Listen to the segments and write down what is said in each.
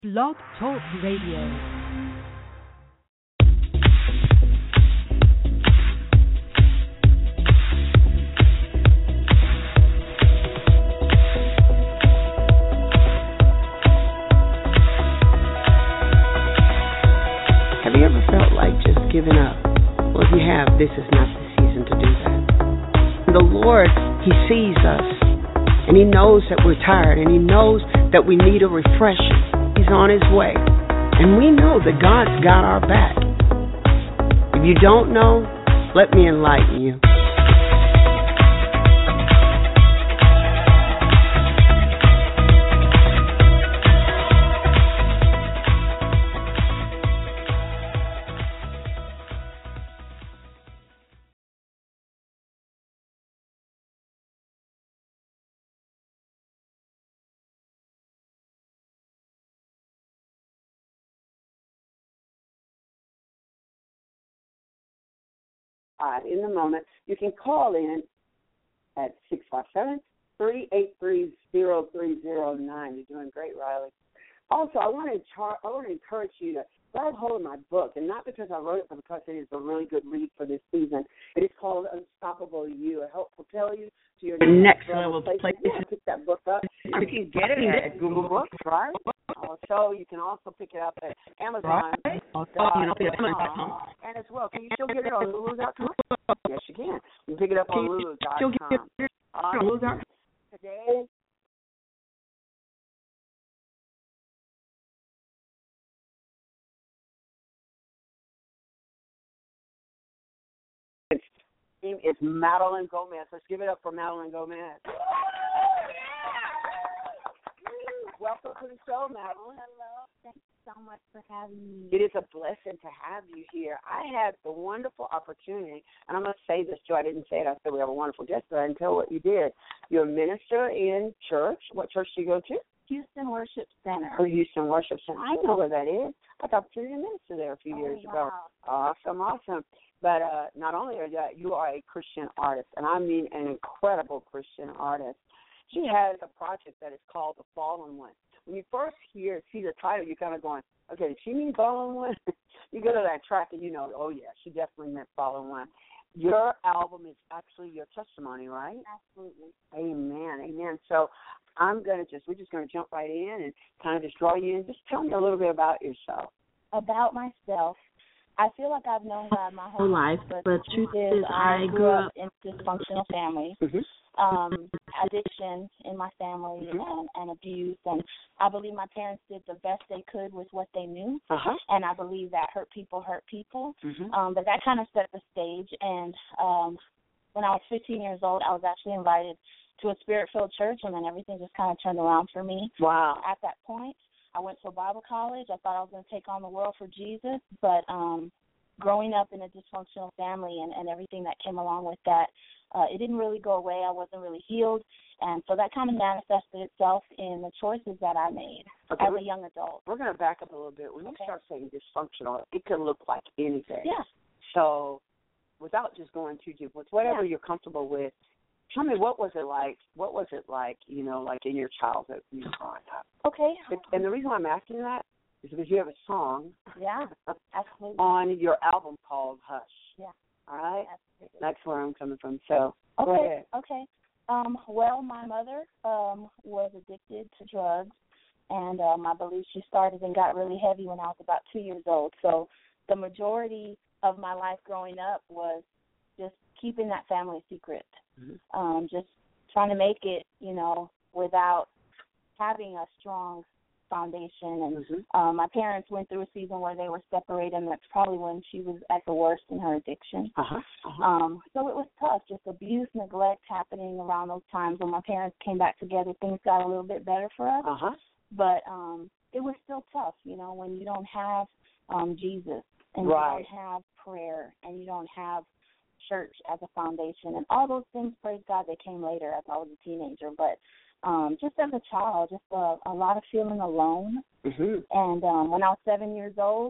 Blog Talk Radio. Have you ever felt like just giving up? Well, if you have, this is not the season to do that. The Lord, He sees us, and He knows that we're tired, and He knows that we need a refreshing. He's on His way, and we know that God's got our back. If you don't know, let me enlighten you. In the moment, you can call in at 657-383-0309. You're doing great, Riley. Also, I want to encourage you to grab hold of my book, and not because I wrote it, but because it is a really good read for this season. It is called Unstoppable You. It helps propel you to your next level of place. Yeah, pick that book up. You can get it at Google Books, right? So you can also pick it up at Amazon. And as well, can you still get it on Lulu.com? Yes, you can. You can pick it up on Lulu.com. Today, its name is Madeline Gomez. Let's give it up for Madeline Gomez. Welcome to the show, Madeline. Hello. Thanks so much for having me. It is a blessing to have you here. I had the wonderful opportunity, and I'm going to say this, Joe. I didn't say it. I said we have a wonderful guest, but I didn't tell what you did. You're a minister in church. What church do you go to? Houston Worship Center. Oh, Houston Worship Center. I know where that is. I got to minister there a few years ago. Awesome. But not only are you are a Christian artist, and I mean an incredible Christian artist. She has a project that is called The Fallen One. When you first see the title, you're kind of going, okay, did she mean Fallen One? You go to that track and you know, oh, yeah, she definitely meant Fallen One. Your album is actually your testimony, right? Absolutely. Amen. So we're just going to jump right in and kind of just draw you in. Just tell me a little bit about yourself. About myself. I feel like I've known God my whole life, but the truth is I grew up in a dysfunctional family. Addiction in my family and abuse, and I believe my parents did the best they could with what they knew, and I believe that hurt people. But that kind of set the stage, and when I was 15 years old, I was actually invited to a Spirit-filled church, and then everything just kind of turned around for me. Wow. At that point, I went to a Bible college. I thought I was going to take on the world for Jesus, but growing up in a dysfunctional family and everything that came along with that, it didn't really go away. I wasn't really healed, and so that kind of manifested itself in the choices that I made as a young adult. We're going to back up a little bit. When you start saying dysfunctional, it can look like anything. Yeah. So without just going too deep, with whatever you're comfortable with, tell me, what was it like, you know, like in your childhood when you were growing up? Okay. And the reason why I'm asking that is because you have a song absolutely. on your album called Hush. Yeah. All right? Absolutely. That's where I'm coming from. So go ahead. Okay. Well, my mother was addicted to drugs, and I believe she started and got really heavy when I was about 2 years old. So the majority of my life growing up was just keeping that family secret, just trying to make it, you know, without having a strong foundation. And my parents went through a season where they were separated, and that's probably when she was at the worst in her addiction. So it was tough, just abuse, neglect happening around those times. When my parents came back together, things got a little bit better for us. But it was still tough, you know, when you don't have Jesus, and you don't have prayer, and you don't have church as a foundation, and all those things, praise God, they came later as I was a teenager. But just as a child, just a lot of feeling alone. And when I was 7 years old,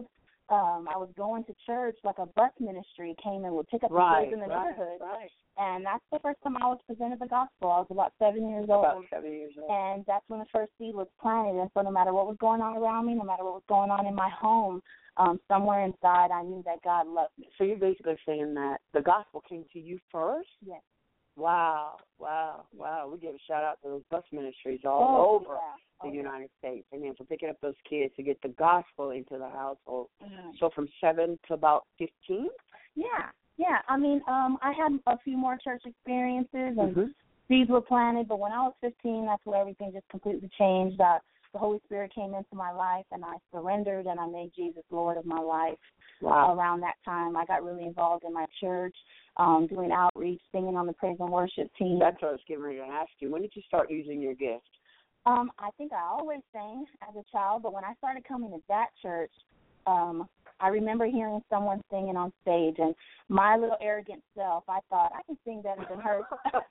I was going to church, like a bus ministry came and would pick up the kids in the neighborhood. Right. And that's the first time I was presented the gospel. I was about 7 years old. And that's when the first seed was planted. And so no matter what was going on around me, no matter what was going on in my home, somewhere inside I knew that God loved me. So you're basically saying that the gospel came to you first? Yes. Wow. We give a shout-out to those bus ministries all over the United States. Amen. For picking up those kids to get the gospel into the household. Mm-hmm. So from 7 to about 15? Yeah. I mean, I had a few more church experiences and seeds were planted, but when I was 15, that's where everything just completely changed. The Holy Spirit came into my life, and I surrendered, and I made Jesus Lord of my life. Wow. Around that time, I got really involved in my church, doing outreach, singing on the praise and worship team. That's what I was getting ready to ask you. When did you start using your gift? I think I always sang as a child, but when I started coming to that church, I remember hearing someone singing on stage, and my little arrogant self, I thought, I can sing better than her.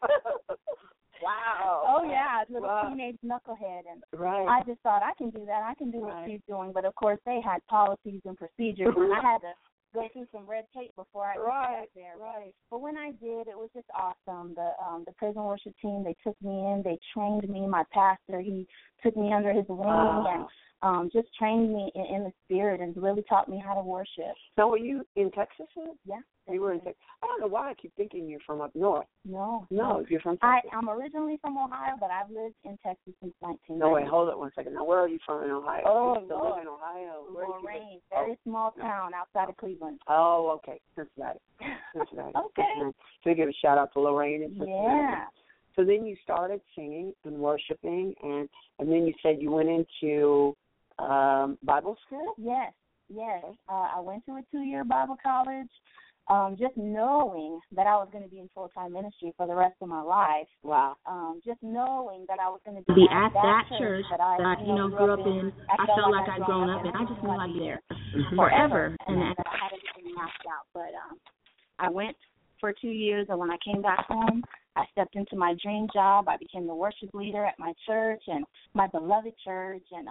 Wow. Oh, yeah, little teenage knucklehead. And I just thought, I can do that. I can do what she's doing. But, of course, they had policies and procedures, and I had to go through some red tape before I got there. Right. But when I did, it was just awesome. The prison worship team, they took me in. They trained me. My pastor, he took me under his wing and just trained me in the spirit and really taught me how to worship. So were you in Texas? Yeah. You were in Texas. I don't know why I keep thinking you're from up north. No, you're from Texas. I'm originally from Ohio, but I've lived in Texas since 1990. No, wait, hold it 1 second. Now, where are you from in Ohio? Oh, you still live in Ohio. Lorain, very small town outside of Cleveland. Oh, okay. Cincinnati. Okay. So you give a shout out to Lorain and Cincinnati. Yeah. So then you started singing and worshiping, and then you said you went into Bible school? Yes. I went to a 2-year Bible college. Just knowing that I was going to be in full-time ministry for the rest of my life. Wow. Just knowing that I was going to be at that church that I grew up in. I felt like I'd grown up, and I just knew I'd be there forever. And that I had everything mapped out. But I went for 2 years, and when I came back home, I stepped into my dream job. I became the worship leader at my church and my beloved church, and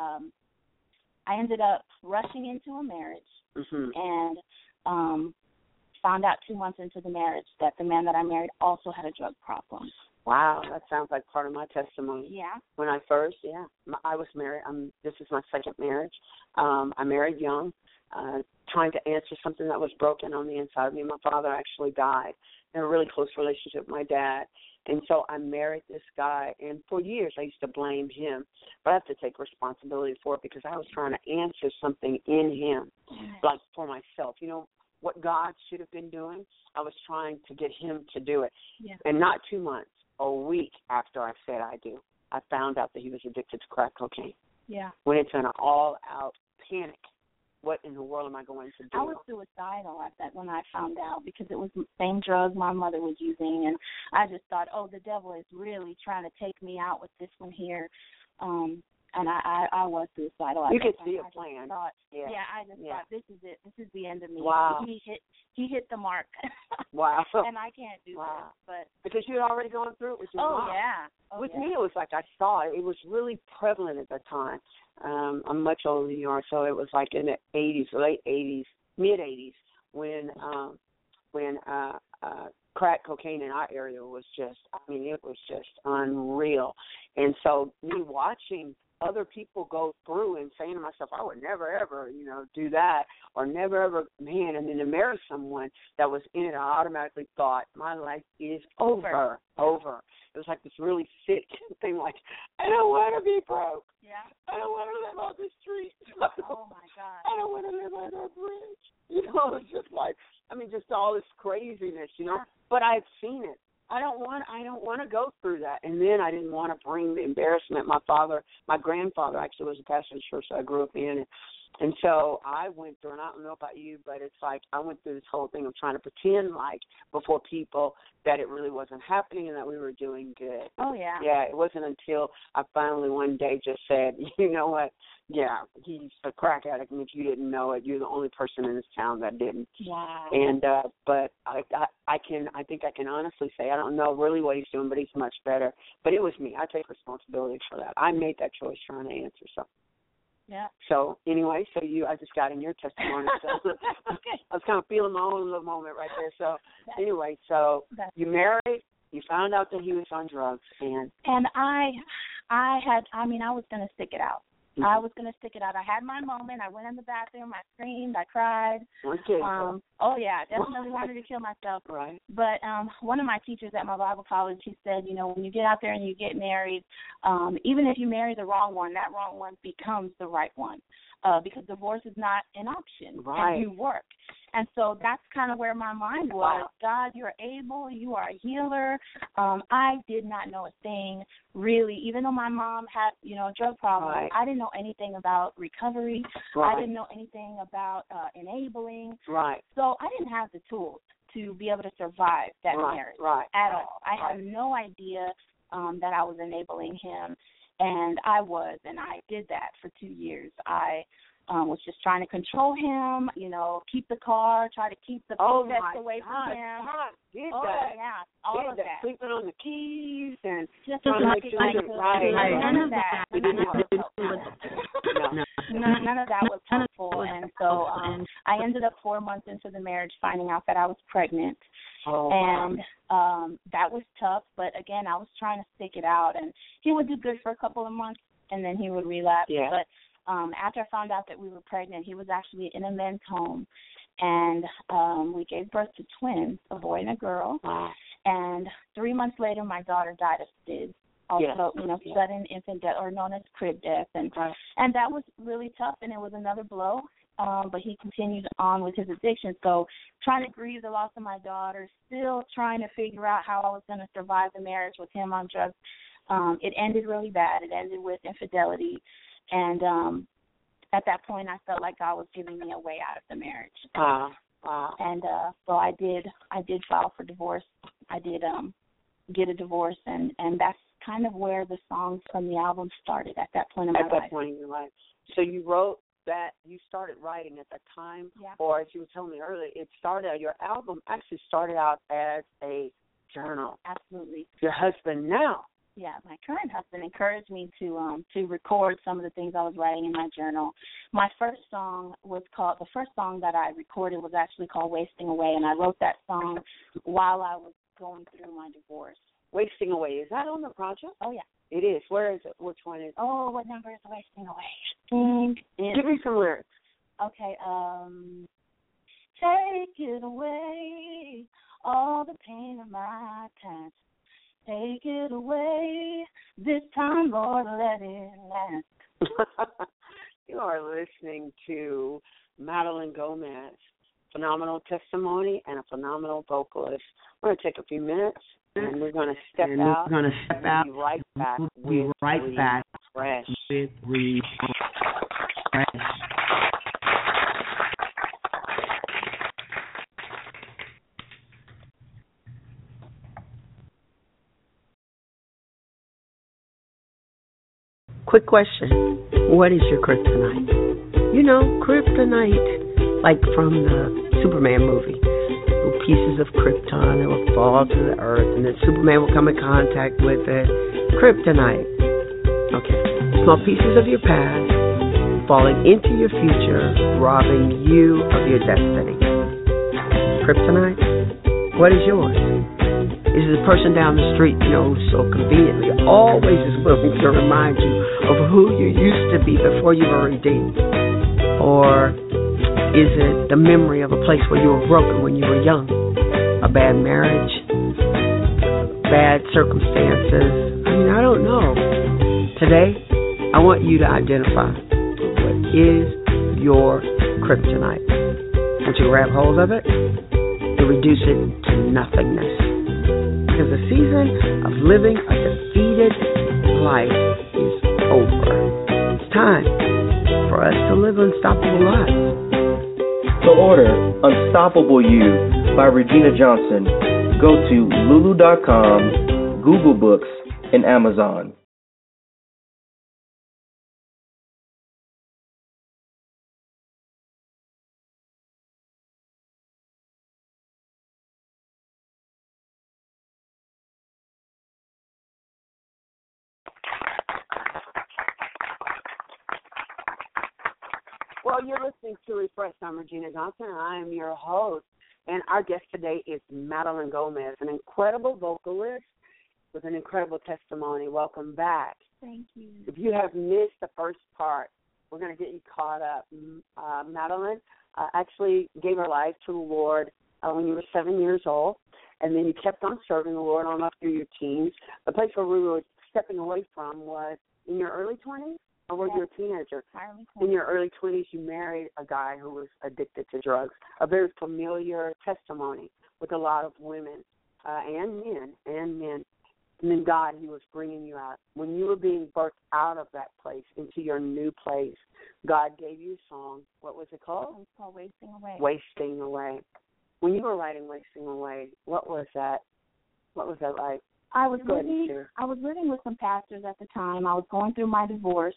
I ended up rushing into a marriage and found out 2 months into the marriage that the man that I married also had a drug problem. Wow, that sounds like part of my testimony. Yeah. When I first, I was married. This is my second marriage. I married young, trying to answer something that was broken on the inside of me. My father actually died in a really close relationship with my dad. And so I married this guy, and for years I used to blame him. But I have to take responsibility for it because I was trying to answer something in him, like for myself. You know, what God should have been doing, I was trying to get him to do it. Yeah. And not 2 months, a week after I said I do, I found out that he was addicted to crack cocaine. Yeah. Went into an all-out panic. What in the world am I going to do? I was suicidal at that when I found out because it was the same drugs my mother was using, and I just thought, oh, the devil is really trying to take me out with this one here. And I was suicidal. You could see a plan. I just thought, this is it. This is the end of me. Wow. He hit the mark. Wow. And I can't do that. But because you had already gone through it with your mom. With me, it was like I saw it. It was really prevalent at the time. I'm much older than you are, so it was like in the 80s, late 80s, mid 80s, when crack cocaine in our area was just, it was just unreal. And so me watching other people go through and saying to myself, I would never, ever, do that, or never, ever, and then to marry someone that was in it, I automatically thought, my life is over. It was like this really sick thing, like, I don't want to be broke. Yeah. I don't want to live on the street. Oh, my God. I don't want to live on a bridge. It's just like, just all this craziness, But I've seen it. I don't want to go through that. And then I didn't want to bring the embarrassment. My grandfather actually was a pastor in the church that I grew up in. And so I went through, and I don't know about you, but it's like I went through this whole thing of trying to pretend like before people that it really wasn't happening and that we were doing good. Oh, yeah. Yeah, it wasn't until I finally one day just said, you know what, he's a crack addict, and if you didn't know it, you're the only person in this town that didn't. Wow. And but I think I can honestly say I don't know really what he's doing, but he's much better. But it was me. I take responsibility for that. I made that choice trying to answer something. Yeah. So anyway, I just got in your testimony. So I was kind of feeling my own little moment right there. So anyway, so you married, you found out that he was on drugs, and I was going to stick it out. I was going to stick it out. I had my moment. I went in the bathroom. I screamed. I cried. Okay. Definitely wanted to kill myself. Right. But one of my teachers at my Bible college, he said, when you get out there and you get married, even if you marry the wrong one, that wrong one becomes the right one. Because divorce is not an option. Right. And you work. And so that's kind of where my mind was. God, you're able. You are a healer. I did not know a thing, really. Even though my mom had, a drug problem, right. I didn't know anything about recovery. Right. I didn't know anything about enabling. Right. So I didn't have the tools to be able to survive that marriage at all. I had no idea that I was enabling him. And I was, and I did that for 2 years. I was just trying to control him, keep the car, try to keep the possess away from him. All of that. Sleeping on the keys and just trying to make sure that None of that. None of that was helpful. And so I ended up 4 months into the marriage finding out that I was pregnant. That was tough, but again, I was trying to stick it out, and he would do good for a couple of months, and then he would relapse. Yeah. But after I found out that we were pregnant, he was actually in a men's home, and we gave birth to twins, a boy and a girl. Wow. And 3 months later, my daughter died of SIDS. Also, sudden infant death, or known as crib death, and that was really tough, and it was another blow. But he continued on with his addiction. So trying to grieve the loss of my daughter, still trying to figure out how I was going to survive the marriage with him on drugs. It ended really bad. It ended with infidelity. And at that point, I felt like God was giving me a way out of the marriage. Wow. And so I did file for divorce. I did get a divorce, and that's kind of where the songs from the album started at that point in my life. At that point in your life. So you wrote that, you started writing at that time, or as you were telling me earlier, your album actually started out as a journal. Absolutely. Your husband now. Yeah, my current husband encouraged me to record some of the things I was writing in my journal. The first song that I recorded was actually called Wasting Away, and I wrote that song while I was going through my divorce. Wasting Away, is that on the project? Oh, yeah. It is. Where is it? Which one is it? Oh, what number is Wasting Away? Give me some lyrics. Okay. Take it away, all the pain of my past. Take it away, this time, Lord, let it last. You are listening to Madeline Gomez, phenomenal testimony and a phenomenal vocalist. We're going to take a few minutes, and we're going to step out. We're going to step out. Be right back. We'll be right back. Fresh. With Fresh. Quick question. What is your kryptonite? Kryptonite, like from the Superman movie. Pieces of krypton that will fall to the earth, and then Superman will come in contact with it. Kryptonite. Okay. Small pieces of your past falling into your future, robbing you of your destiny. Kryptonite? What is yours? Is it the person down the street, who so conveniently always is willing to remind you of who you used to be before you were redeemed? Or is it the memory of a place where you were broken when you were young? A bad marriage? Bad circumstances? I don't know. Today, I want you to identify what is your kryptonite. Once you grab hold of it, you reduce it to nothingness. Because the season of living a defeated life is over. It's time for us to live unstoppable lives. To order Unstoppable You by Regina Johnson, go to Lulu.com, Google Books, and Amazon. Well, you're listening to Refresh. I'm Regina Johnson, and I am your host. And our guest today is Madeline Gomez, an incredible vocalist with an incredible testimony. Welcome back. Thank you. If you have missed the first part, we're going to get you caught up. Madeline actually gave her life to the Lord when you were 7 years old, and then you kept on serving the Lord on up through your teens. The place where we were stepping away from was in your early 20s, or were you a teenager? In your early 20s, you married a guy who was addicted to drugs, a very familiar testimony with a lot of women and men. And then God, he was bringing you out. When you were being birthed out of that place into your new place, God gave you a song. What was it called? It's called Wasting Away. Wasting Away. When you were writing Wasting Away, what was that? What was that like? I was living with some pastors at the time. I was going through my divorce,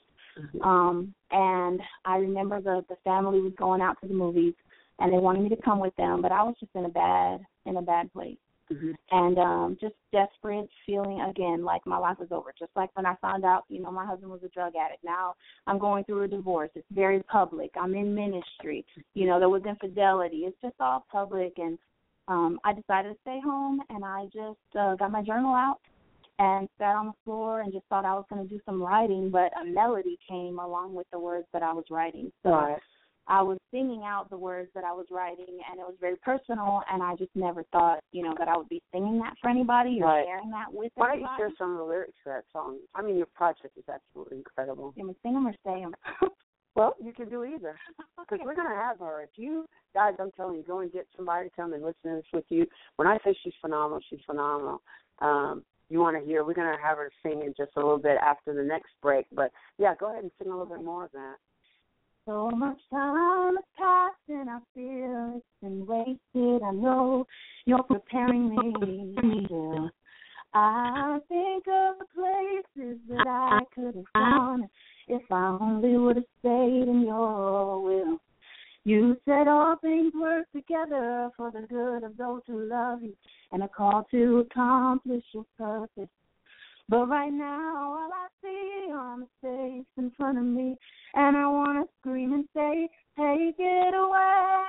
and I remember the family was going out to the movies, and they wanted me to come with them, but I was just in a bad place. And just desperate, feeling again like my life was over. Just like when I found out, my husband was a drug addict. Now I'm going through a divorce. It's very public. I'm in ministry. There was infidelity. It's just all public. And I decided to stay home, and I just got my journal out and sat on the floor and just thought I was going to do some writing, but a melody came along with the words that I was writing. So I was singing out the words that I was writing, and it was very personal, and I just never thought, that I would be singing that for anybody or sharing that with everybody. Why don't you share some of the lyrics to that song? I mean, your project is absolutely incredible. Can we sing them or say them? Well, you can do either, because we're going to have her. If you guys, I'm telling you, go and get somebody to come and listen to this with you. When I say she's phenomenal, she's phenomenal. You want to hear, we're going to have her sing in just a little bit after the next break. But, yeah, go ahead and sing a little bit more of that. So much time has passed and I feel it's been wasted. I know you're preparing me still. I think of the places that I could have gone if I only would have stayed in your will. You said all things work together for the good of those who love you and a call to accomplish your purpose. But right now, all I see are mistakes in front of me, and I want to scream and say, take it away,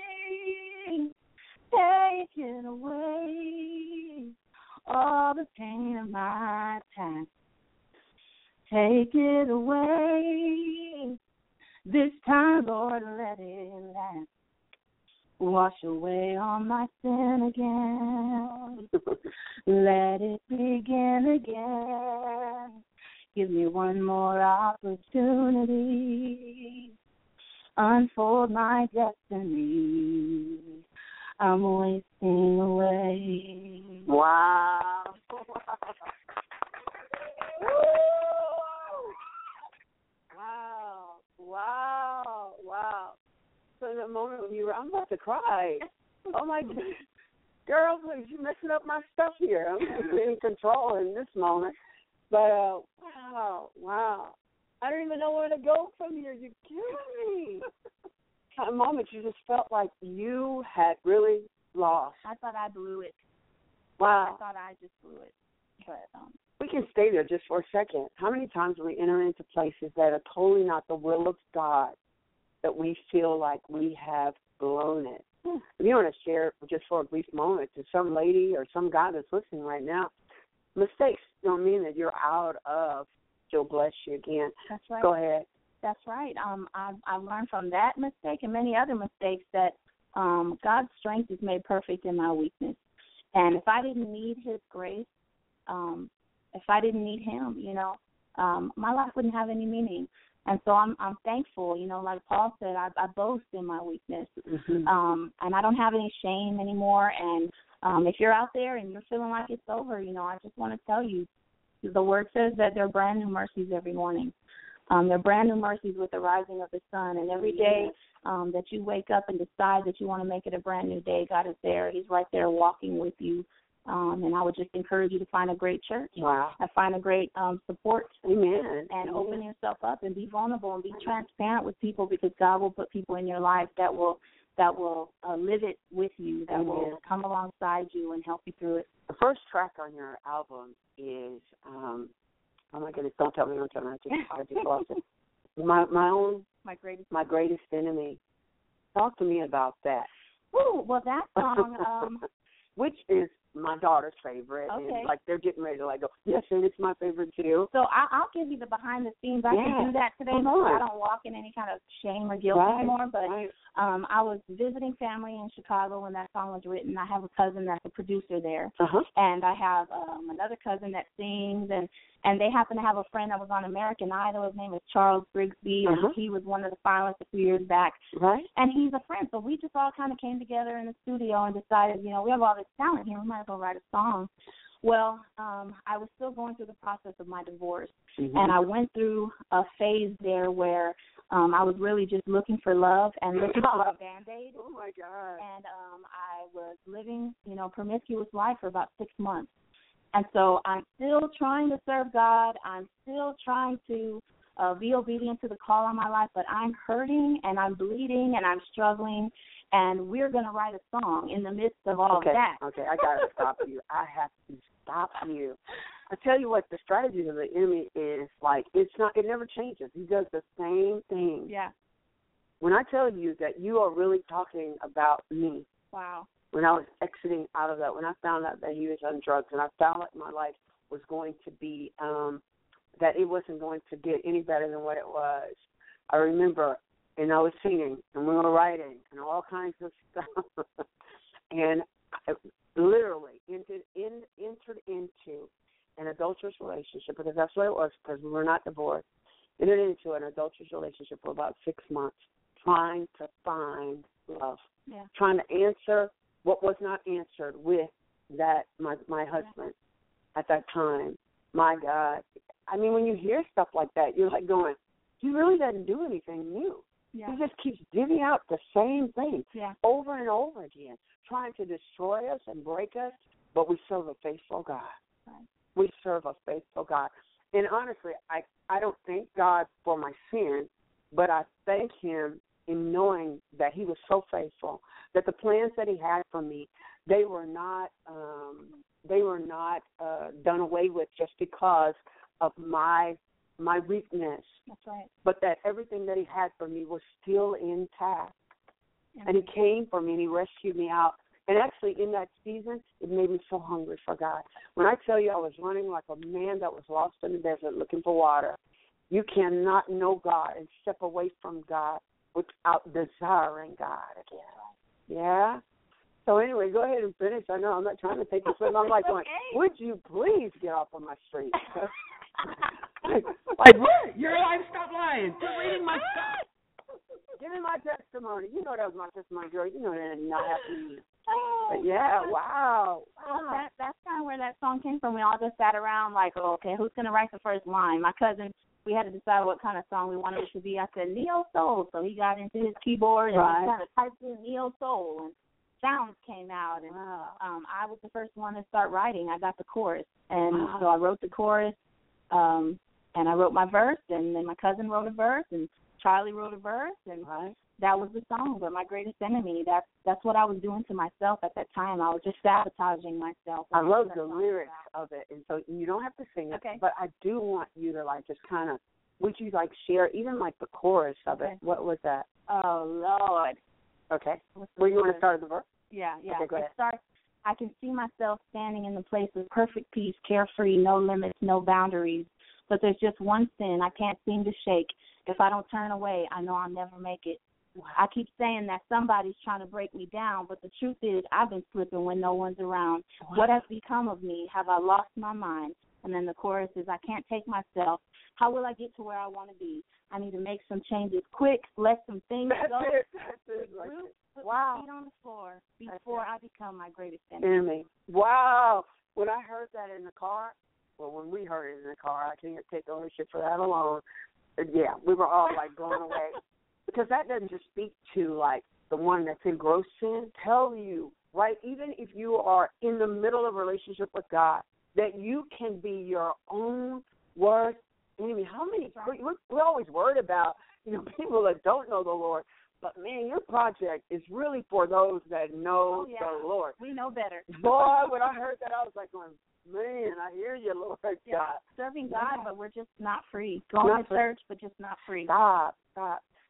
take it away, all the pain of my past. Take it away, this time, Lord, let it last. Wash away all my sin again. Let it begin again. Give me one more opportunity. Unfold my destiny. I'm wasting away. Wow. Wow. So in the moment when I'm about to cry. Oh, my God. Girl, please, you're messing up my stuff here. I'm just in control in this moment. But, wow. I don't even know where to go from here. You're killing me. At a moment, you just felt like you had really lost. I thought I blew it. Wow. I thought I just blew it. But, we can stay there just for a second. How many times do we enter into places that are totally not the will of God, that we feel like we have blown it? If you want to share just for a brief moment to some lady or some guy that's listening right now, mistakes don't mean that you're out of, she'll bless you again. That's right. Go ahead. That's right. I've learned from that mistake and many other mistakes that God's strength is made perfect in my weakness. And if I didn't need his grace, if I didn't need him, my life wouldn't have any meaning. And so I'm thankful, like Paul said, I boast in my weakness. And I don't have any shame anymore. And if you're out there and you're feeling like it's over, I just want to tell you, the word says that there are brand new mercies every morning. There are brand new mercies with the rising of the sun. And every day that you wake up and decide that you want to make it a brand new day, God is there. He's right there walking with you. And I would just encourage you to find a great church. Wow. Find a great support. Amen. And open yourself up and be vulnerable and be transparent with people, because God will put people in your life that will live it with you, that will come alongside you and help you through it. The first track on your album is, oh my goodness, don't tell me, I just lost it. My My Greatest Enemy. Talk to me about that. Ooh, well, that song, which is my daughter's favorite. Okay. And, like, they're getting ready to, like, go, yes, and it's my favorite, too. So I'll give you the behind the scenes. I can do that today. Come on. I don't walk in any kind of shame or guilt anymore. But I was visiting family in Chicago when that song was written. I have a cousin that's a producer there. And I have another cousin that sings. And they happen to have a friend that was on American Idol. His name is Charles Grigsby. And he was one of the finalists a few years back. Right. And he's a friend. So we just all kind of came together in the studio and decided, you know, we have all this talent here. We might as well write a song. Well, I was still going through the process of my divorce, and I went through a phase there where I was really just looking for love and looking for a Band-Aid. Oh, my God. And I was living, you know, promiscuous life for about 6 months. And so I'm still trying to serve God. I'm still trying to be obedient to the call on my life, but I'm hurting and I'm bleeding and I'm struggling, and we're going to write a song in the midst of all of that. Okay, I got to stop you. I have to stop you. I tell you what, the strategy of the enemy is like, it never changes. He does the same thing. Yeah. When I tell you that you are really talking about me. Wow. When I was exiting out of that, when I found out that he was on drugs, and I found out my life was going to be, that it wasn't going to get any better than what it was. I remember, and I was singing, and we were writing, and all kinds of stuff. And I literally entered into an adulterous relationship, because that's what it was, because we were not divorced. Entered into an adulterous relationship for about 6 months, trying to find love, trying to answer what was not answered with that my husband at that time. My God. I mean, when you hear stuff like that, you're like going, he really doesn't do anything new. Yeah. He just keeps divvying out the same thing over and over again, trying to destroy us and break us, but we serve a faithful God. Right. We serve a faithful God. And honestly, I don't thank God for my sin, but I thank him in knowing that he was so faithful, that the plans that he had for me, they were not done away with just because of my weakness. That's right. But that everything that he had for me was still intact. And he came for me and he rescued me out. And actually in that season, it made me so hungry for God. When I tell you I was running like a man that was lost in the desert looking for water, you cannot know God and step away from God without desiring God again. Yeah? So anyway, go ahead and finish. I know I'm not trying to take a swim. I'm like going, would you please get off of my street? like, you're lying, stop lying. Quit reading my stuff. Give me my testimony. You know that was my testimony, girl. You know that did not happen. But yeah, wow. That's kind of where that song came from. We all just sat around like, oh, okay, who's going to write the first line? My cousin, we had to decide what kind of song we wanted it to be. I said, Neo Soul. So he got into his keyboard and he kind of typed in Neo Soul, and sounds came out. And I was the first one to start writing. I got the chorus. And so I wrote the chorus, and I wrote my verse, and then my cousin wrote a verse, and Charlie wrote a verse, and that was the song. But My Greatest Enemy, that's what I was doing to myself at that time. I was just sabotaging myself. I love the lyrics of it, and so you don't have to sing it, but I do want you to, like, just kind of, would you, like, share even, like, the chorus of it? What was that? Oh, Lord. Okay. Where you want to start at the verse? Yeah. Okay, go ahead. It starts, I can see myself standing in the place of perfect peace, carefree, no limits, no boundaries. But there's just one sin I can't seem to shake. If I don't turn away, I know I'll never make it. I keep saying that somebody's trying to break me down, but the truth is I've been slipping when no one's around. What has become of me? Have I lost my mind? And then the chorus is, I can't take myself. How will I get to where I want to be? I need to make some changes quick, let some things go. That's it. Right. Put my feet on the floor before I become my greatest enemy. Wow. When I heard that in the car, well, when we heard it in the car, I can't take ownership for that alone. Yeah, we were all, like, blown away. Because that doesn't just speak to, like, the one that's in gross sin. Tell you, right, even if you are in the middle of a relationship with God, that you can be your own worst enemy. How many, we're always worried about, people that don't know the Lord. But, man, your project is really for those that know the Lord. We know better. Boy, when I heard that, I was like going, man, I hear you, Lord God. Serving God, but we're just not free. Going to church, but just not free. Stop.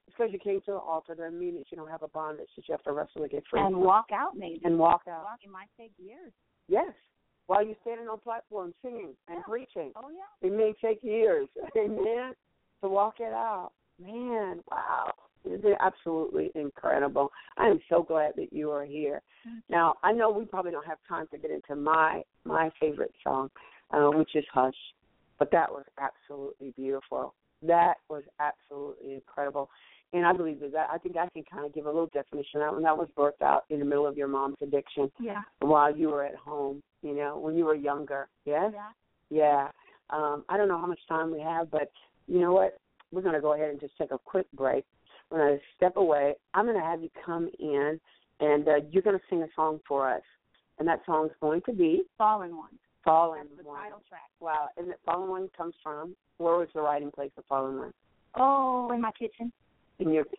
because you came to the altar doesn't mean that you don't have a bondage that you have to wrestle to get free. And walk out, maybe. And walk out. It might take years. Yes. While you're standing on platform singing and preaching. Oh, yeah. It may take years. Amen. To walk it out. Man, wow. It's absolutely incredible. I am so glad that you are here. Now, I know we probably don't have time to get into my favorite song, which is Hush, but that was absolutely beautiful. That was absolutely incredible. And I believe that I think I can kind of give a little definition of that one. That was birthed out in the middle of your mom's addiction while you were at home, you know, when you were younger. Yes? Yeah. I don't know how much time we have, but you know what? We're going to go ahead and just take a quick break. We're going to step away. I'm going to have you come in, and you're going to sing a song for us. And that song is going to be? Fallen One. Fallen That's the One. title track. Wow. And that Fallen One comes from? Where was the writing place of Fallen One? Oh, in my kitchen. In your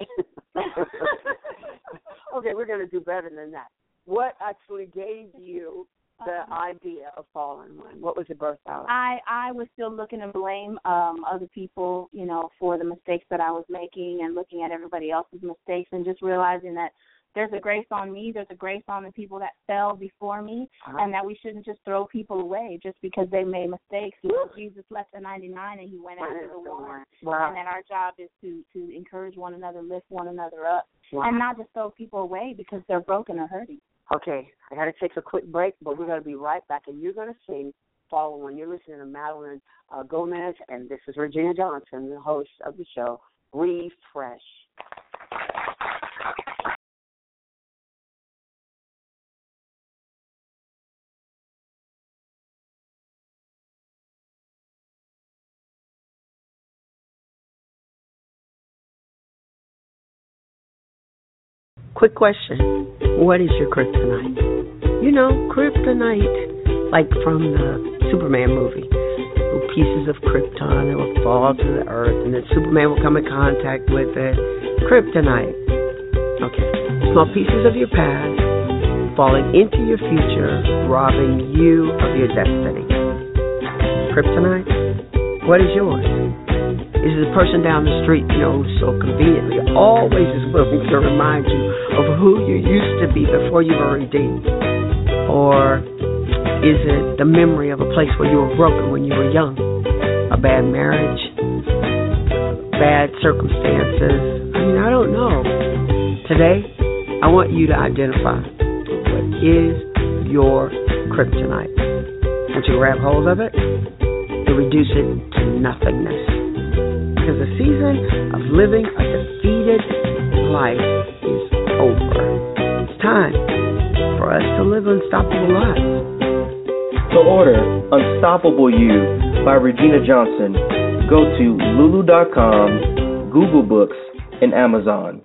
Okay, we're going to do better than that. What actually gave you the idea of Fallen One? What was it birthed out of? I was still looking to blame other people, you know, for the mistakes that I was making and looking at everybody else's mistakes and just realizing that there's a grace on me, there's a grace on the people that fell before me, and that we shouldn't just throw people away just because they made mistakes. You know, Jesus left the 99 and he went after the one. Wow. And that our job is to encourage one another, lift one another up, and not just throw people away because they're broken or hurting. Okay, I got to take a quick break, but we're going to be right back, and you're going to sing Fallen One. You're listening to Madeline Gomez, and this is Regina Johnson, the host of the show, Refresh. Quick question. What is your kryptonite? You know, kryptonite, like from the Superman movie. Little pieces of krypton that will fall to the earth, and then Superman will come in contact with it. Kryptonite. Okay. Small pieces of your past falling into your future, robbing you of your destiny. Kryptonite? What is yours? Is the person down the street, you know, so conveniently always is willing to remind you of who you used to be before you were redeemed? Or is it the memory of a place where you were broken when you were young? A bad marriage? Bad circumstances? I mean, I don't know. Today, I want you to identify what is your kryptonite. Once you grab hold of it, you reduce it to nothingness. Because the season of living a defeated life is over. It's time for us to live unstoppable lives. To order Unstoppable You by Regina Johnson, go to Lulu.com, Google Books, and Amazon.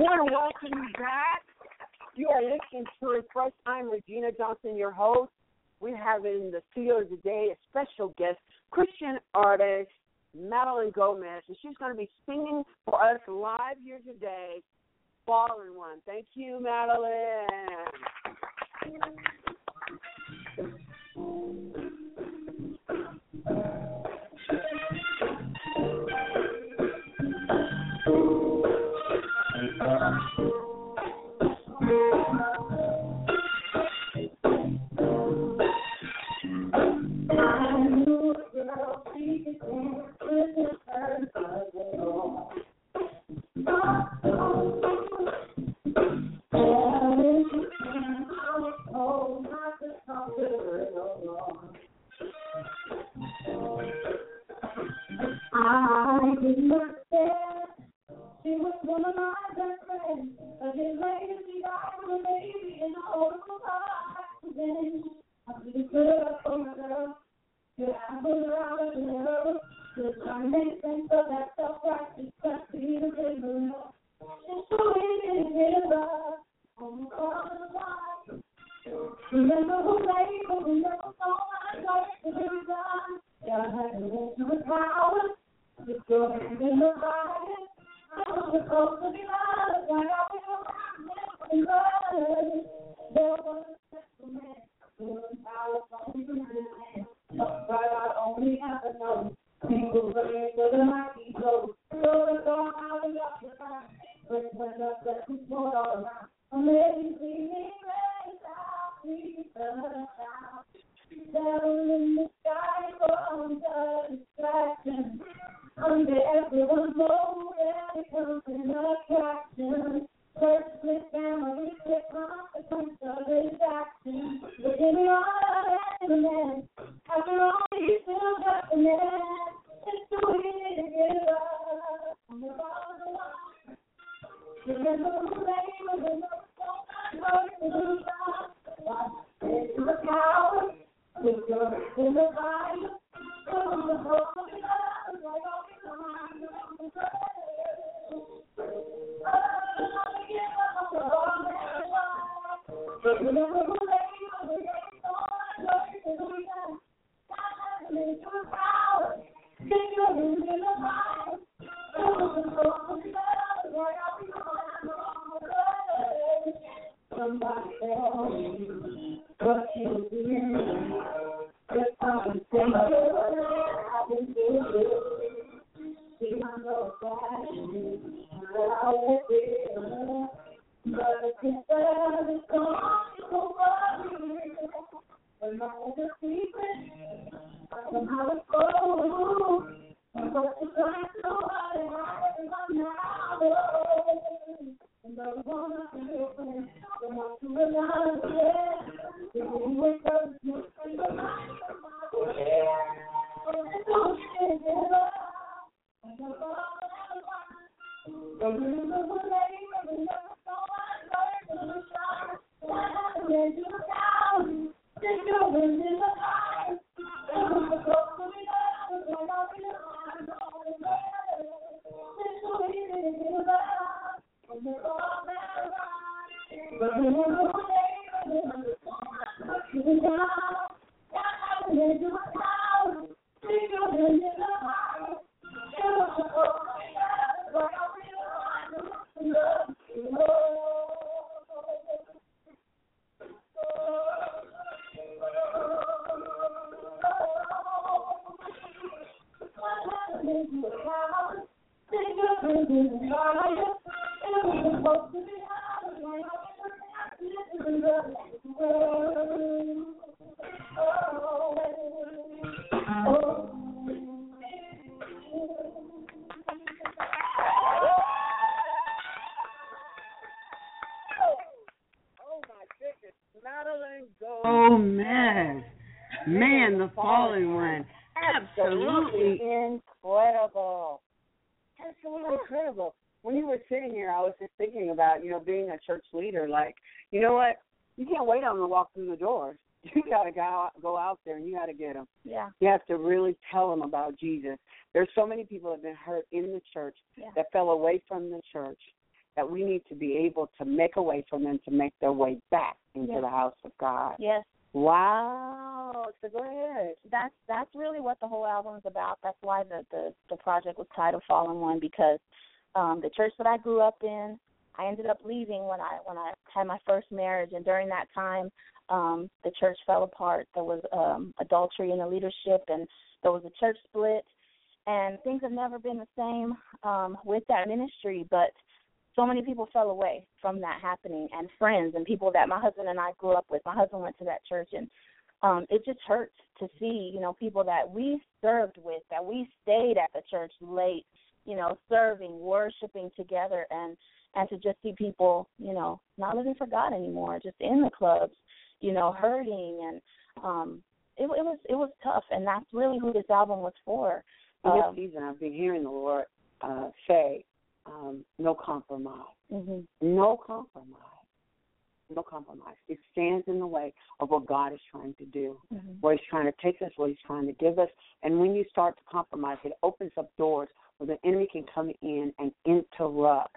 want to welcome you back. You are listening to Refresh. I'm Regina Johnson, your host. We have in the studio today a special guest, Christian artist Madeline Gomez, and she's going to be singing for us live here today, Fallen One. Thank you, Madeline. She was one of my best friends, but his legacy died with a baby in the old accident. I really put it up for my girl, could I put her out of the world? Just trying to make sense of that self-righteous stuff to be the river. Just so we didn't get love on the corner of life. Remember who made, but we never saw my life to be done. God had to hold to the power, just go ahead and the fire. I was supposed to be loved, like I was in love. There was a special man, doing power from the man. But I only have to know, people running for the mighty blow. So the song I was up to find, but when I said who's more all around, amazing grace, how sweet the sound. Down in the sky from the distraction. Under everyone's mold, it comes in attraction. First with family, with consequence of his action. But in the honor and the man, after all, he still got the man. It's the way to get up on the bottom of the line. Remember who they were, remember so much work to do. It's the power, with your in the fire. From the hope of love, like all the time, but remember who they were, we got so much work to do. God has your power, get your room in the fire. From the hope of love, like all the time, somebody else, but you did. Just come to me, I've been doing see my love back, I will feel, but if you said it's gone, it's over. When my own secret, I somehow it's gold. But it's like nobody has now. And I wanna feel it, I want to realize it. If you wake up, you think of my Gomez. Man, the Fallen One. Absolutely incredible. Absolutely incredible. When you were sitting here, I was just thinking about, being a church leader. Like, you know what? You can't wait on them to walk through the doors. You got to go out there and you got to get them. Yeah. You have to really tell them about Jesus. There's so many people that have been hurt in the church that fell away from the church. that we need to be able to make a way for them to make their way back into Yes. the house of God. Yes. Wow. So go ahead. That's really what the whole album is about. That's why the project was titled Fallen One, because the church that I grew up in, I ended up leaving when I had my first marriage, and during that time, the church fell apart. There was adultery in the leadership, and there was a church split, and things have never been the same with that ministry. But so many people fell away from that happening, and friends and people that my husband and I grew up with. My husband went to that church, and it just hurts to see, people that we served with, that we stayed at the church late, serving, worshiping together, and to just see people, not living for God anymore, just in the clubs, hurting, and it was tough, and that's really who this album was for. In this season, I've been hearing the Lord say, no compromise. Mm-hmm. No compromise. No compromise. It stands in the way of what God is trying to do, mm-hmm. where He's trying to take us, what He's trying to give us. And when you start to compromise, it opens up doors where the enemy can come in and interrupt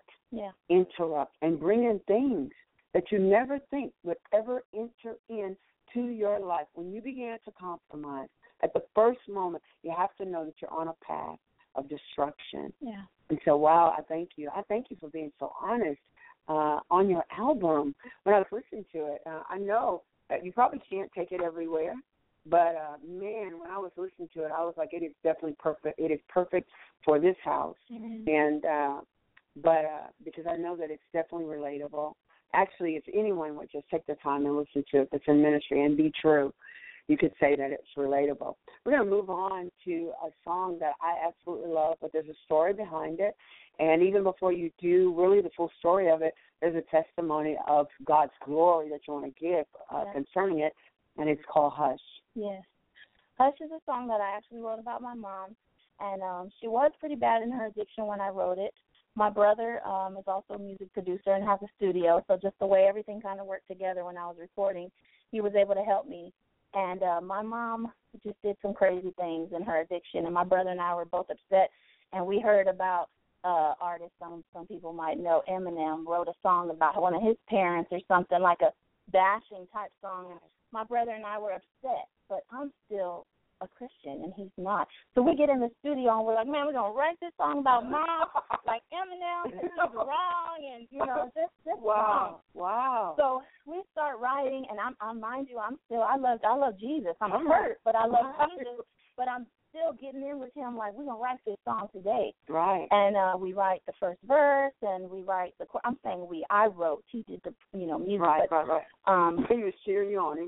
and bring in things that you never think would ever enter into your life. When you begin to compromise, at the first moment, you have to know that you're on a path of destruction. Yeah. And so, wow, I thank you. I thank you for being so honest on your album. When I was listening to it, I know that you probably can't take it everywhere, but, man, when I was listening to it, I was like, it is definitely perfect. It is perfect for this house. Mm-hmm. And because I know that it's definitely relatable. Actually, if anyone would just take the time and listen to it that's in ministry and be true, you could say that it's relatable. We're going to move on to a song that I absolutely love, but there's a story behind it. And even before you do really the full story of it, there's a testimony of God's glory that you want to give concerning it, and it's called Hush. Yes. Hush is a song that I actually wrote about my mom, and she was pretty bad in her addiction when I wrote it. My brother is also a music producer and has a studio, so just the way everything kind of worked together when I was recording, he was able to help me. And my mom just did some crazy things in her addiction, and my brother and I were both upset. And we heard about artists, some people might know, Eminem wrote a song about one of his parents or something, like a bashing type song. And my brother and I were upset, but I'm still a Christian, and he's not. So we get in the studio, and we're like, man, we're going to write this song about mom, like Eminem, and he's wrong, and, just wrong. Wow. So we start writing, and mind you, I love Jesus. I'm hurt, but I love Jesus, but I'm still getting in with him, like, we're going to write this song today. Right. And we write the first verse, and we write I'm saying I wrote. He did the, music. Right, but, right. He was cheering you on.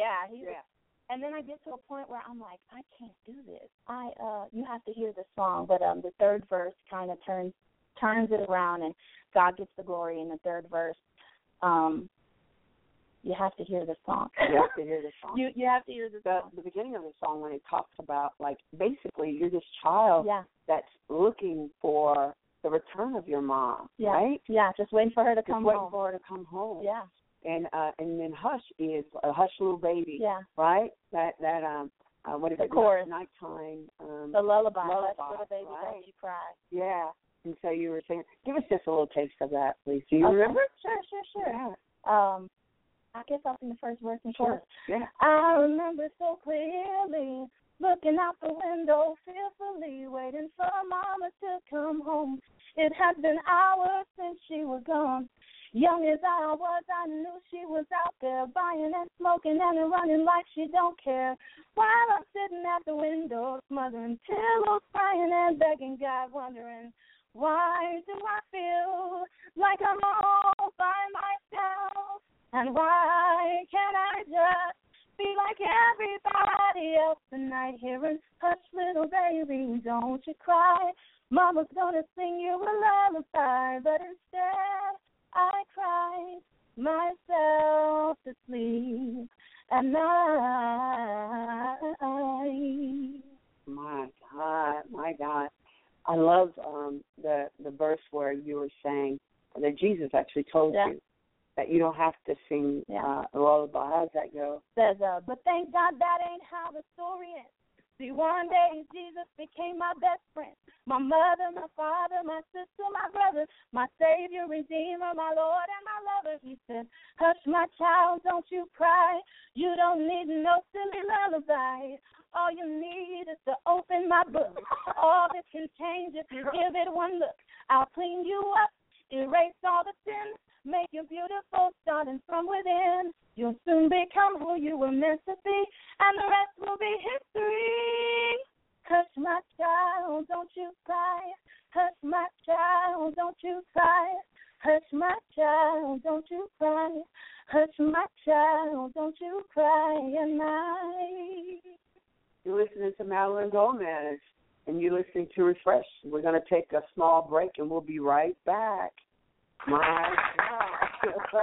And then I get to a point where I'm like, I can't do this. You have to hear the song, but the third verse kind of turns it around, and God gets the glory in the third verse. You have to hear the song. You have to hear the song. You have to hear the song. The beginning of the song, when it talks about, like, basically you're this child that's looking for the return of your mom, right? Yeah, just waiting for her to come home. Waiting for her to come home. Yeah. And then Hush is a Hush Little Baby, right? That what is the it? Chorus. Nighttime. The lullaby. Hush, Little baby, right. don't you cry. Yeah. And so you were saying, give us just a little taste of that, please. Do you remember? Sure. Yeah. I guess I'll sing the first verse and chorus. Yeah. I remember so clearly, looking out the window, fearfully waiting for Mama to come home. It had been hours since she was gone. Young as I was, I knew she was out there buying and smoking and running like she don't care. While I'm sitting at the window, smothering pillows, crying and begging God, wondering, why do I feel like I'm all by myself? And why can't I just be like everybody else tonight, hearing, hush, little baby, don't you cry. Mama's gonna sing you a lullaby, but instead I cried myself to sleep at night. My God. I love the verse where you were saying that Jesus actually told you that you don't have to sing a lullaby. How does that go? Says, but thank God that ain't how the story ends. See, one day Jesus became my best friend. My mother, my father, my sister, my brother, my Savior, Redeemer, my Lord, and my lover. He said, hush, my child, don't you cry. You don't need no silly lullaby. All you need is to open my book. All this can change if you give it one look. I'll clean you up, erase all the sin, make you beautiful starting from within. You'll soon become who you were meant to be, and the rest will be history. Hush, my child, don't you cry. Hush, my child, don't you cry. Hush, my child, don't you cry. Hush, my child, don't you cry at night. You're listening to Madeline Gomez, and you're listening to Refresh. We're going to take a small break, and we'll be right back. My God.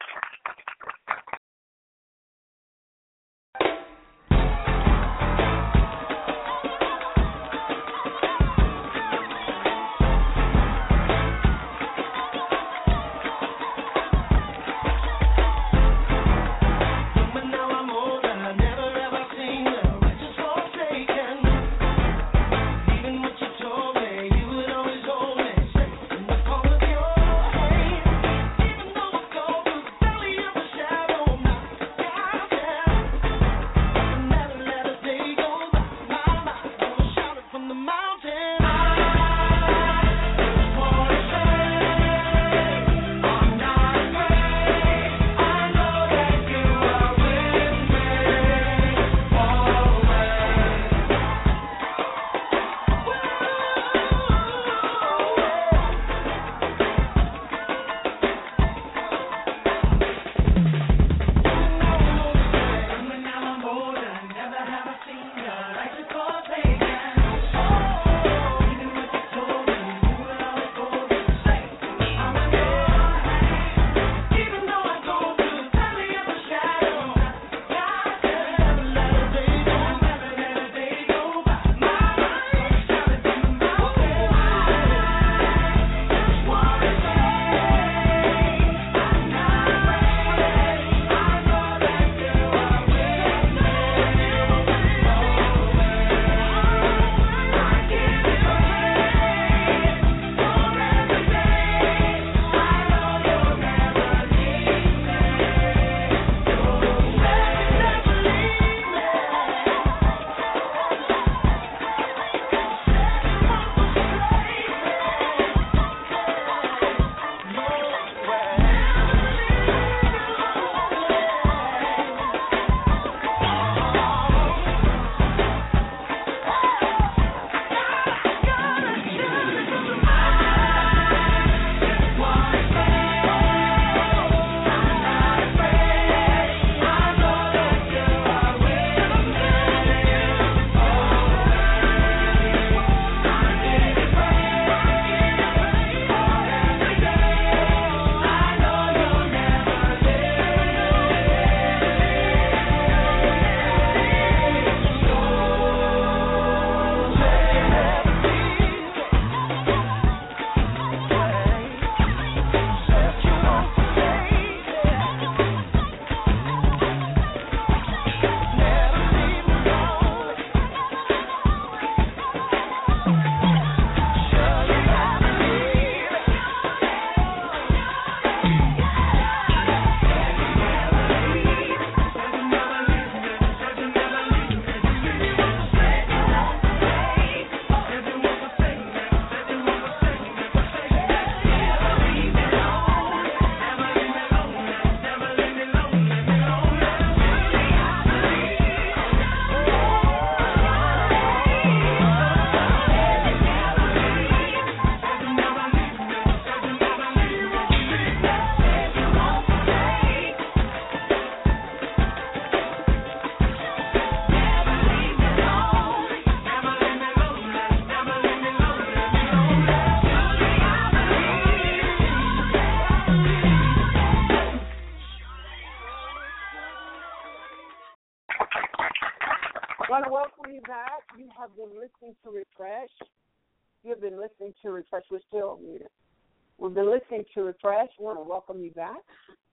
I want to welcome you back. You have been listening to Refresh. You've been listening to Refresh. We're still muted. We've been listening to Refresh. We want to welcome you back.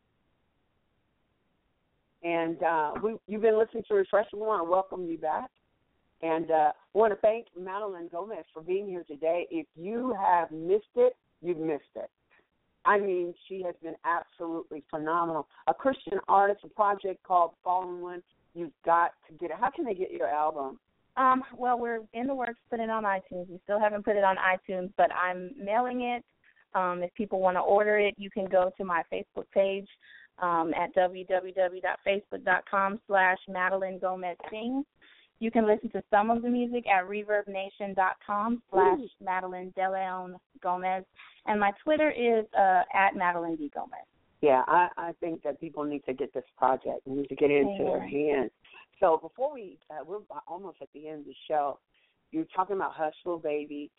And you've been listening to Refresh. We want to welcome you back. And we want to thank Madeline Gomez for being here today. If you have missed it, you've missed it. I mean, she has been absolutely phenomenal. A Christian artist, a project called Fallen One. You've got to get it. How can they get your album? Well, we're in the works putting it on iTunes. We still haven't put it on iTunes, but I'm mailing it. If people want to order it, you can go to my Facebook page at www.facebook.com/Madeline Gomez Sings. You can listen to some of the music at ReverbNation.com/Madeline DeLeon Gomez. And my Twitter is at Madeline D. Gomez. Yeah, I think that people need to get this project. They need to get it into their hands. So before we're almost at the end of the show. You're talking about Hush Little Baby.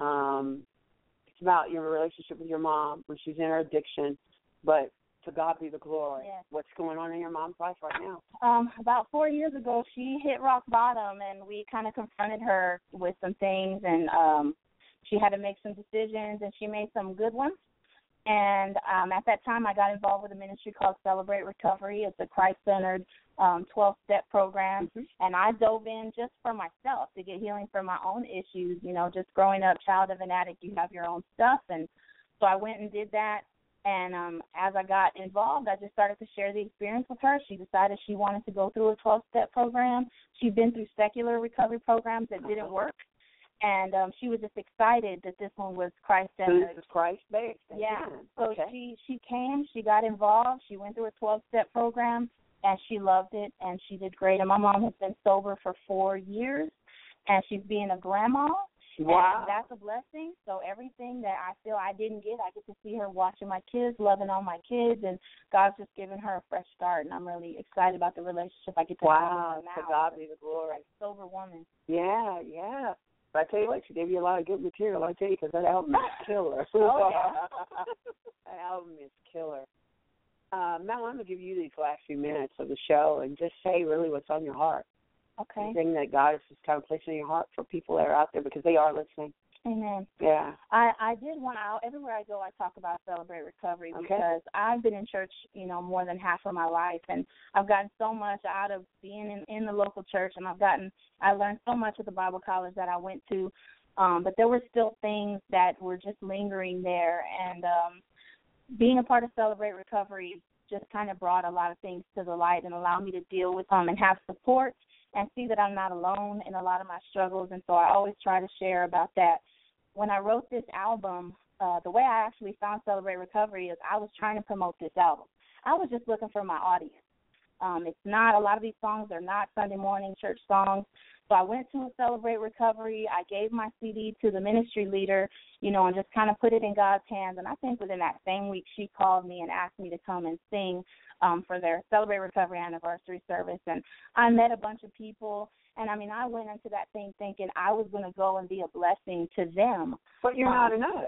It's about your relationship with your mom when she's in her addiction. But to God be the glory. Yes. What's going on in your mom's life right now? About 4 years ago, she hit rock bottom, and we kind of confronted her with some things, and she had to make some decisions, and she made some good ones. And at that time, I got involved with a ministry called Celebrate Recovery. It's a Christ-centered 12-step program, and I dove in just for myself to get healing for my own issues. You know, just growing up, child of an addict, you have your own stuff, and so I went and did that. And as I got involved, I just started to share the experience with her. She decided she wanted to go through a 12-step program. She'd been through secular recovery programs that didn't work. And she was just excited that this one was Christ-centered. This is Christ-based. Yeah. So she came, she got involved, she went through a 12-step program, and she loved it, and she did great. And my mom has been sober for 4 years, and she's being a grandma. Wow. And that's a blessing. So everything that I feel I didn't get, I get to see her watching my kids, loving on my kids, and God's just giving her a fresh start, and I'm really excited about the relationship I get to have with her now. To God be the glory. Sober woman. Yeah, yeah. But I tell you what, she gave you a lot of good material, I tell you, because that album is killer. Oh, yeah. That album is killer. Mel, I'm going to give you these last few minutes of the show and just say really what's on your heart. Okay. Anything that God has just kind of placed in your heart for people that are out there because they are listening. Amen. Yeah. I did want to, everywhere I go, I talk about Celebrate Recovery because I've been in church, you know, more than half of my life, and I've gotten so much out of being in the local church, and I learned so much at the Bible college that I went to, but there were still things that were just lingering there, and being a part of Celebrate Recovery just kind of brought a lot of things to the light and allowed me to deal with them and have support and see that I'm not alone in a lot of my struggles, and so I always try to share about that. When I wrote this album, the way I actually found Celebrate Recovery is I was trying to promote this album. I was just looking for my audience. It's not, a lot of these songs are not Sunday morning church songs. So I went to a Celebrate Recovery. I gave my CD to the ministry leader, you know, and just kind of put it in God's hands. And I think within that same week, she called me and asked me to come and sing for their Celebrate Recovery anniversary service. And I met a bunch of people. And, I mean, I went into that thing thinking I was going to go and be a blessing to them. But you're not an addict.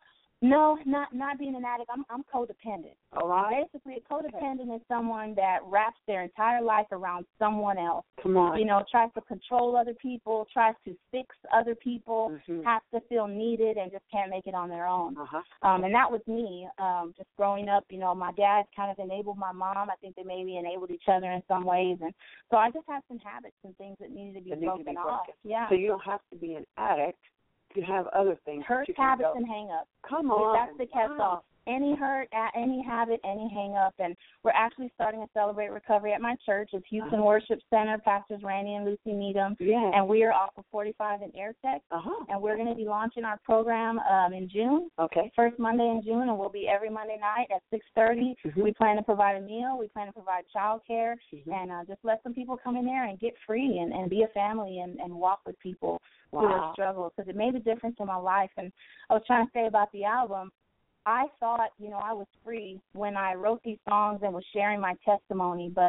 No, not being an addict. I'm codependent. All right. Basically, a codependent is someone that wraps their entire life around someone else. Come on. You know, tries to control other people, tries to fix other people, has to feel needed and just can't make it on their own. And that was me. Just growing up, you know, my dad kind of enabled my mom. I think they maybe enabled each other in some ways. And so I just had some habits and things that needed to be broken off. Yeah. So you don't have to be an addict. You have other things. Hurt, habits, and hang-ups. Come on. That's the catch-all. Any hurt, any habit, any hang-up. And we're actually starting to Celebrate Recovery at my church. It's Houston Worship Center, Pastors Randy and Lucy Needham. Yeah. And we are off of 45 in Airtech. And we're going to be launching our program in June. Okay. First Monday in June, and we'll be every Monday night at 6:30. We plan to provide a meal. We plan to provide child care. And just let some people come in there and get free and be a family and walk with people through their struggles, because it made a difference in my life. And I was trying to say about the album, I thought, you know, I was free when I wrote these songs and was sharing my testimony, but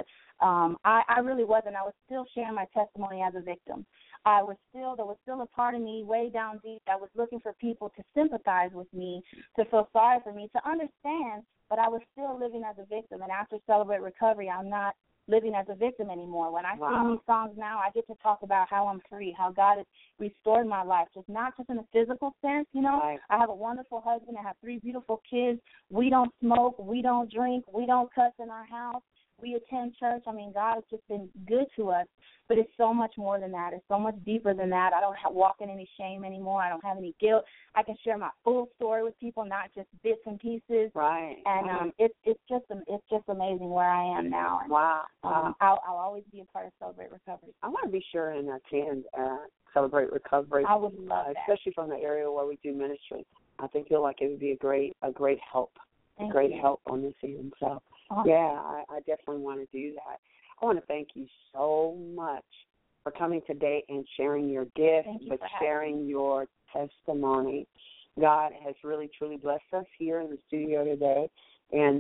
I really wasn't. I was still sharing my testimony as a victim. There was still a part of me way down deep that was looking for people to sympathize with me, to feel sorry for me, to understand, but I was still living as a victim. And after Celebrate Recovery, I'm not living as a victim anymore. When I sing these songs now, I get to talk about how I'm free, how God has restored my life, not just in a physical sense, you know. I have a wonderful husband. I have 3 beautiful kids. We don't smoke. We don't drink. We don't cuss in our house. we attend church. I mean, God has just been good to us, but it's so much more than that. It's so much deeper than that. I don't walk in any shame anymore. I don't have any guilt. I can share my full story with people, not just bits and pieces. Right. And it's just amazing where I am now. And, wow. I'll always be a part of Celebrate Recovery. I want to be sure and attend Celebrate Recovery. I would love that, especially from the area where we do ministry. I think feel like it would be a great help. Thank great you. help on this end. So, awesome. yeah, I definitely want to do that. I want to thank you so much for coming today and sharing your gift, but sharing your testimony. God has really, truly blessed us here in the studio today, and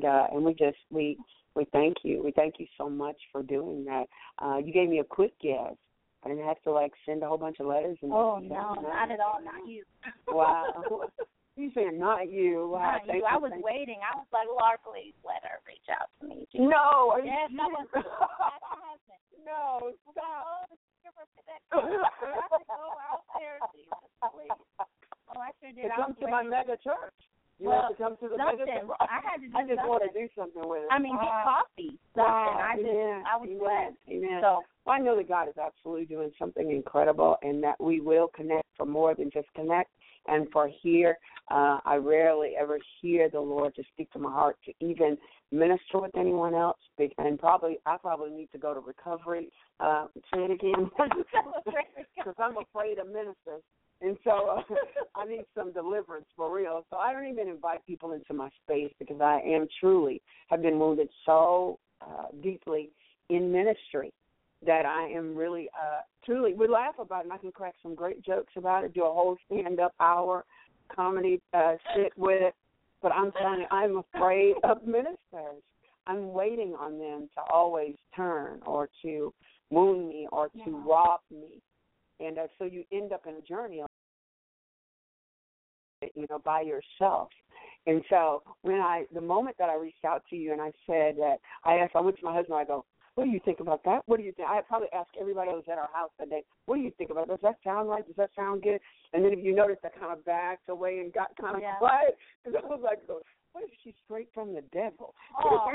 we thank you. We thank you so much for doing that. You gave me a quick yes. I didn't have to, send a whole bunch of letters. No, not at all, not you. Wow. You saying not you. Wow. Not you. I was waiting. I was like, Lord, please let her reach out to me. No. Yes, that was my husband. No, stop. Go out there, Jesus, please. Oh, I sure did. Come to my mega church. You have to come to the mega church. I had to do I just want to do something with it. I mean, get coffee. I was blessed. Amen. So, I know that God is absolutely doing something incredible, and that we will connect for more than just connect. And for here, I rarely ever hear the Lord to speak to my heart to even minister with anyone else. And I probably need to go to recovery. Say it again. Because I'm afraid of ministers. And so I need some deliverance for real. So I don't even invite people into my space because I have been wounded so deeply in ministry that I am really, truly, we laugh about it, and I can crack some great jokes about it, do a whole stand-up hour comedy sit with it, but I'm telling you, I'm afraid of ministers. I'm waiting on them to always turn or to wound me or to rob me. And so you end up in a journey, by yourself. And so the moment that I reached out to you and I said that, I went to my husband, I go, what do you think about that? What do you think? I probably asked everybody that was at our house that day, what do you think about it? Does that sound right? Does that sound good? And then if you notice, I kind of backed away and got kind of quiet because I was like, what if she's straight from the devil? Oh,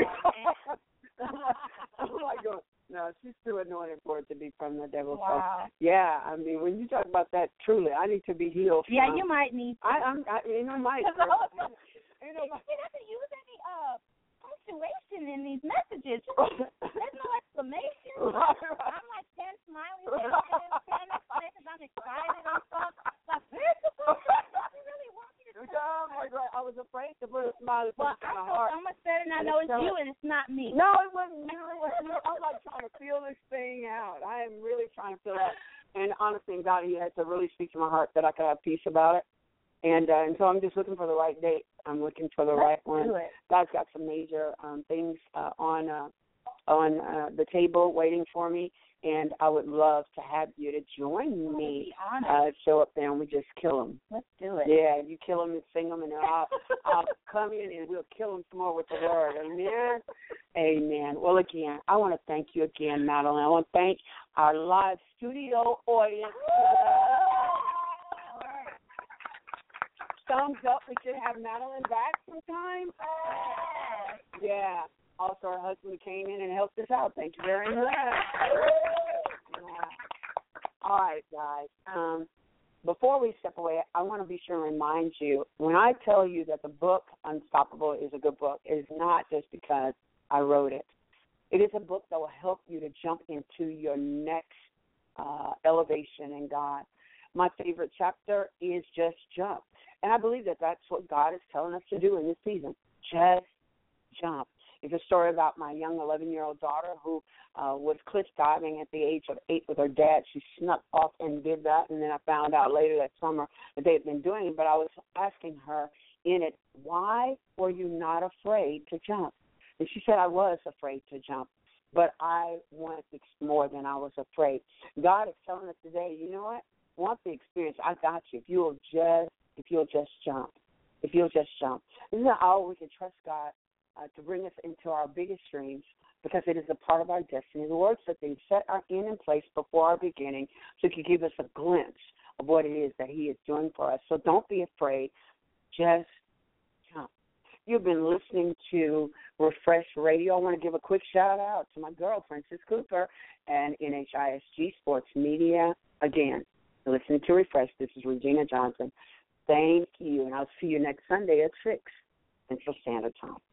I'm like going, no, she's too anointed for it to be from the devil. Wow. So, yeah, I mean, when you talk about that, truly, I need to be healed. Yeah, you might need to. I might. You're not going to use any punctuation in these messages. There's no exclamation. I'm like 10 smiley faces, 10 explanations. I'm excited. I'm so really want you to I was afraid to put a smiley face in my heart. So much better now know it's you and it's not me. No, it wasn't you. I'm like trying to feel this thing out. I am really trying to feel that. And honestly, God, He had to really speak to my heart that I could have peace about it. And so I'm just looking for the right date. I'm looking for the right one. God's got some major things on the table waiting for me, and I would love to have you to join me. Show up there and we just kill them. Let's do it. Yeah, you kill them and sing them, and I'll come in and we'll kill them some more with the word. Amen. Amen. Well, again, I want to thank you again, Madeline. I want to thank our live studio audience. Thumbs up. We should have Madeline back sometime. Yeah. Also, our husband came in and helped us out. Thank you very much. All right, guys. Before we step away, I want to be sure and remind you, when I tell you that the book Unstoppable is a good book, it is not just because I wrote it. It is a book that will help you to jump into your next elevation in God. My favorite chapter is Just Jump. And I believe that that's what God is telling us to do in this season. Just jump. It's a story about my young 11-year-old daughter who was cliff diving at the age of 8 with her dad. She snuck off and did that, and then I found out later that summer that they had been doing it. But I was asking her in it, why were you not afraid to jump? And she said, I was afraid to jump, but I wanted more than I was afraid. God is telling us today, you know what? Want the experience? I got you. If you'll just jump. If you'll just jump. Isn't that all we can trust God to bring us into our biggest dreams, because it is a part of our destiny. The Lord said they set our end in place before our beginning so He can give us a glimpse of what it is that He is doing for us. So don't be afraid. Just jump. You've been listening to Refresh Radio. I want to give a quick shout-out to my girl, Princess Cooper, and NHISG Sports Media. Again, listening to Refresh. This is Regina Johnson. Thank you, and I'll see you next Sunday at 6 Central Standard Time.